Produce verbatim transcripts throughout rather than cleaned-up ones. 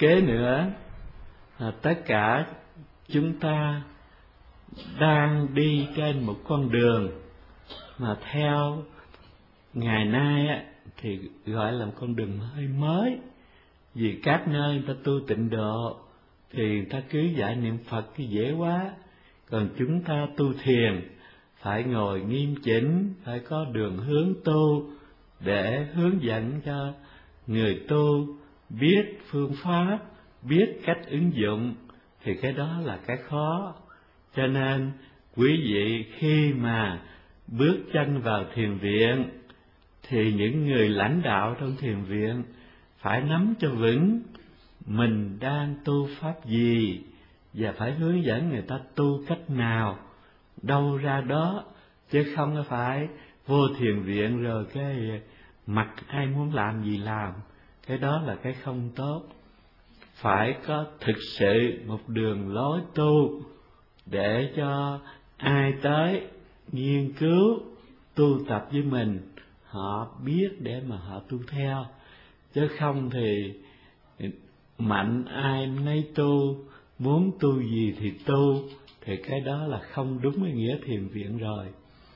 kế nữa, à, tất cả chúng ta đang đi trên một con đường mà theo ngày nay á, thì gọi là một con đường hơi mới. Vì các nơi người ta tu tịnh độ thì người ta cứ dạy niệm Phật cái dễ quá, còn chúng ta tu thiền phải ngồi nghiêm chỉnh, phải có đường hướng tu để hướng dẫn cho người tu biết phương pháp, biết cách ứng dụng, thì cái đó là cái khó. Cho nên quý vị khi mà bước chân vào thiền viện thì những người lãnh đạo trong thiền viện phải nắm cho vững mình đang tu pháp gì, và phải hướng dẫn người ta tu cách nào, đâu ra đó, chứ không phải vô thiền viện rồi cái mặc ai muốn làm gì làm. Cái đó là cái không tốt. Phải có thực sự một đường lối tu để cho ai tới nghiên cứu tu tập với mình, họ biết để mà họ tu theo. Chứ không thì mạnh ai nấy tu, muốn tu gì thì tu, thì cái đó là không đúng với nghĩa thiền viện rồi.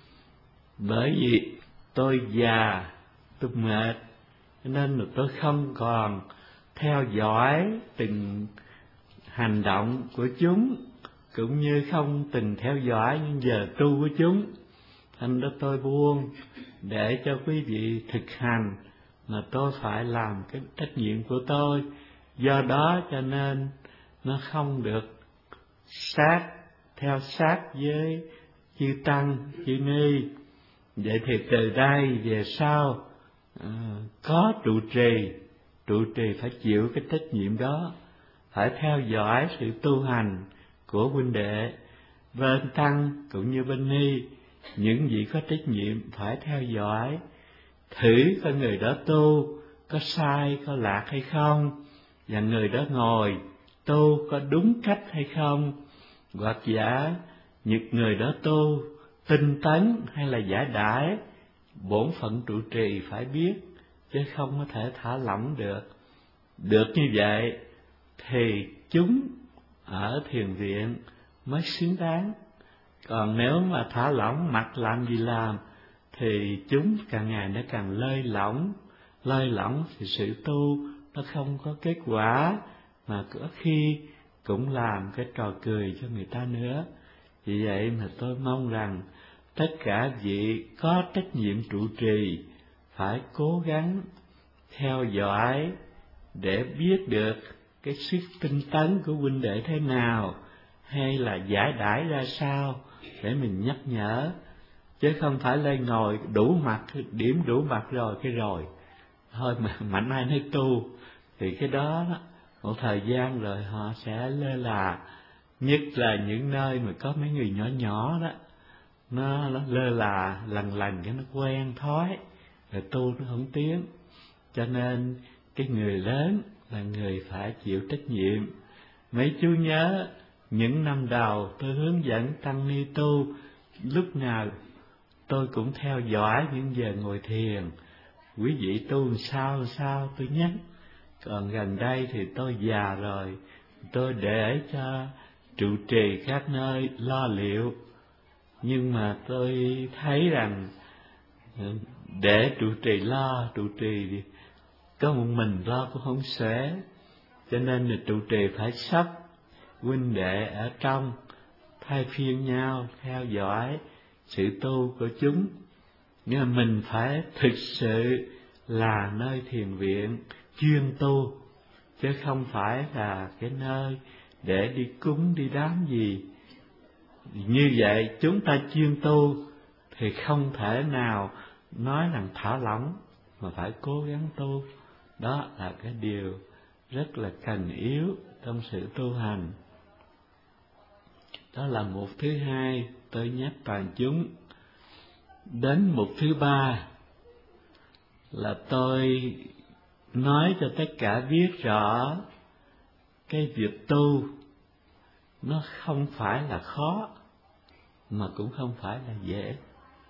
Bởi vì tôi già, tôi mệt, cho nên là tôi không còn theo dõi từng hành động của chúng, cũng như không từng theo dõi những giờ tu của chúng. Thành ra tôi buông để cho quý vị thực hành, mà tôi phải làm cái trách nhiệm của tôi. Do đó cho nên nó không được sát, theo sát với chư Tăng, chư Ni. Vậy thì từ đây về sau à, có trụ trì, trụ trì phải chịu cái trách nhiệm đó, phải theo dõi sự tu hành của huynh đệ. Bên Tăng cũng như bên Ni, những vị có trách nhiệm phải theo dõi, thử coi người đó tu có sai, có lạc hay không, và người đó ngồi tu có đúng cách hay không, hoặc giả những người đó tu tinh tấn hay là giải đãi. Bổn phận trụ trì phải biết, chứ không có thể thả lỏng được. Được như vậy thì chúng ở thiền viện mới xứng đáng. Còn nếu mà thả lỏng mặc làm gì làm thì chúng càng ngày nó càng lơi lỏng. Lơi lỏng thì sự tu nó không có kết quả, mà có khi cũng làm cái trò cười cho người ta nữa. Vì vậy mà tôi mong rằng tất cả vị có trách nhiệm trụ trì phải cố gắng theo dõi để biết được cái sức tinh tấn của huynh đệ thế nào, hay là giải đãi ra sao để mình nhắc nhở. Chứ không phải lên ngồi đủ mặt, điểm đủ mặt rồi cái rồi thôi mà mạnh ai nấy tu, thì cái đó một thời gian rồi họ sẽ lơ là. Nhất là những nơi mà có mấy người nhỏ nhỏ đó, nó, nó lơ là lần lần cái nó quen thói, rồi tu nó không tiến. Cho nên cái người lớn là người phải chịu trách nhiệm. Mấy chú nhớ những năm đầu tôi hướng dẫn tăng ni tu, lúc nào tôi cũng theo dõi những giờ ngồi thiền. Quý vị tu sao sao tôi nhắc. Còn gần đây thì tôi già rồi, tôi để cho trụ trì các nơi lo liệu. Nhưng mà tôi thấy rằng để trụ trì lo, trụ trì có một mình lo cũng không xuể. Cho nên là trụ trì phải sắp huynh đệ ở trong, thay phiên nhau theo dõi sự tu của chúng. Nhưng mà mình phải thực sự là nơi thiền viện chuyên tu, chứ không phải là cái nơi để đi cúng đi đám gì. Như vậy chúng ta chuyên tu thì không thể nào nói rằng thả lỏng, mà phải cố gắng tu. Đó là cái điều rất là cần yếu trong sự tu hành. Đó là mục thứ hai tôi nhắc toàn chúng. Đến mục thứ ba là tôi nói cho tất cả biết rõ cái việc tu nó không phải là khó, mà cũng không phải là dễ.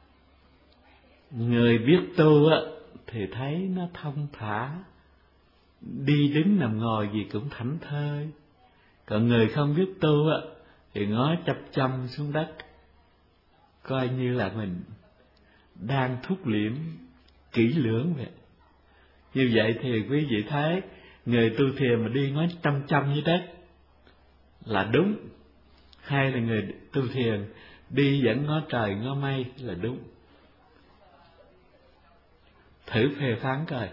Người biết tu á thì thấy nó thông thả, đi đứng nằm ngồi gì cũng thảnh thơi. Còn người không biết tu á thì ngó chăm chăm xuống đất, coi như là mình đang thúc liễm kỹ lưỡng vậy. Như vậy thì quý vị thấy người tu thiền mà đi ngó chăm chăm dưới đất là đúng, hay là người tu thiền đi vẫn ngó trời ngó mây là đúng? Thử phê phán coi.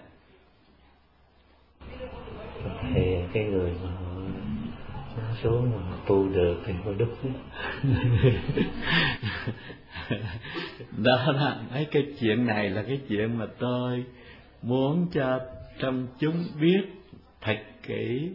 Thì cái người mà họ xuống mà họ tu được thì có đúng. Đó là mấy cái chuyện này là cái chuyện mà tôi muốn cho trong chúng biết thật kỹ.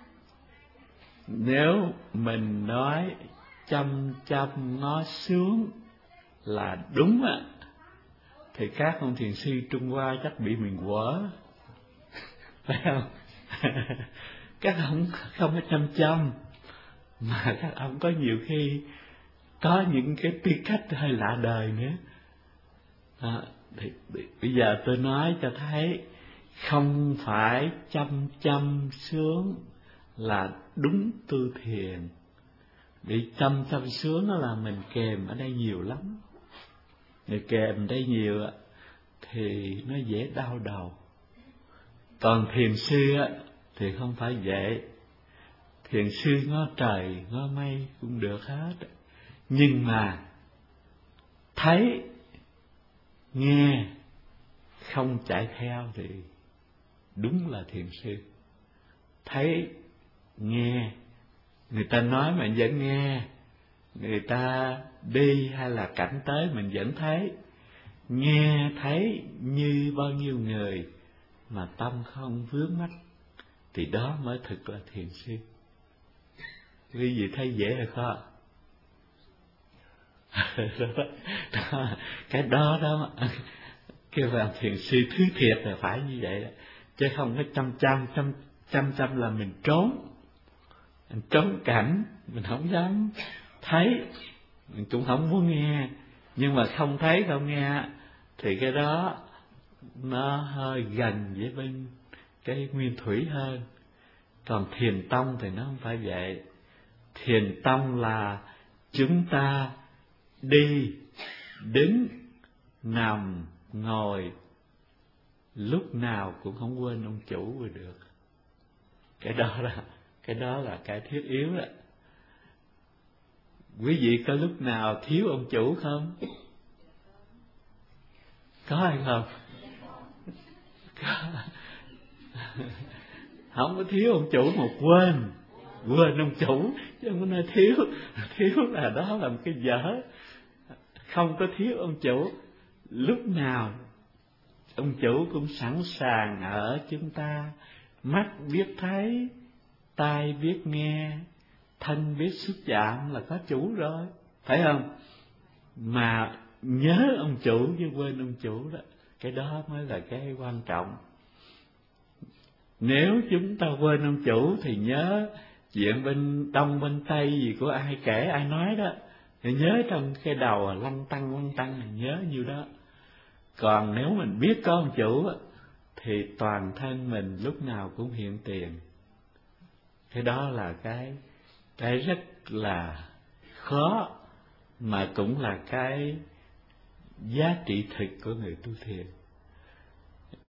Nếu mình nói chăm chăm ngó xuống là đúng á, thì các ông thiền sư Trung Hoa chắc bị mình quở, phải không? Các ông không có chăm chăm, mà các ông có nhiều khi có những cái tư cách hơi lạ đời nữa. À, thì, thì, bây giờ tôi nói cho thấy không phải chăm chăm xuống là đúng tu thiền. Vì chăm chăm xuống đó là mình kèm ở đây nhiều lắm. Người kèm đây nhiều thì nó dễ đau đầu. Còn thiền sư thì không phải vậy. Thiền sư ngó trời ngó mây cũng được hết, nhưng mà thấy nghe không chạy theo thì đúng là thiền sư. Thấy nghe, người ta nói mình vẫn nghe, người ta đi hay là cảnh tới mình vẫn thấy. Nghe thấy như bao nhiêu người mà tâm không vướng mắc, thì đó mới thực là thiền sư. Quý vị thấy dễ hay khó? Đó, cái đó đó kêu là thiền sư thứ thiệt là phải như vậy đó. Chứ không có chăm chăm chăm chăm chăm là mình trốn, mình trốn cảnh, mình không dám thấy, mình cũng không muốn nghe. Nhưng mà không thấy không nghe thì cái đó nó hơi gần với bên cái nguyên thủy hơn. Còn thiền tông thì nó không phải vậy. Thiền tông là chúng ta đi, đứng, nằm, ngồi, lúc nào cũng không quên ông chủ rồi được. Cái đó là cái đó là cái thiết yếu đó. Quý vị có lúc nào thiếu ông chủ không? Có hay không? Có. Không có thiếu ông chủ mà quên quên ông chủ, chứ không có nói thiếu. Thiếu là đó là một cái dở. Không có thiếu ông chủ. Lúc nào ông chủ cũng sẵn sàng ở chúng ta. Mắt biết thấy, tai biết nghe, thân biết xúc chạm là có chủ rồi, phải không? Mà nhớ ông chủ chứ quên ông chủ đó, cái đó mới là cái quan trọng. Nếu chúng ta quên ông chủ thì nhớ chuyện bên đông bên tây gì của ai kể ai nói đó, thì nhớ trong cái đầu lăn tăng lăn tăng thì nhớ nhiêu đó. Còn nếu mình biết có ông chủ thì toàn thân mình lúc nào cũng hiện tiền. Cái đó là cái cái rất là khó, mà cũng là cái giá trị thực của người tu thiền.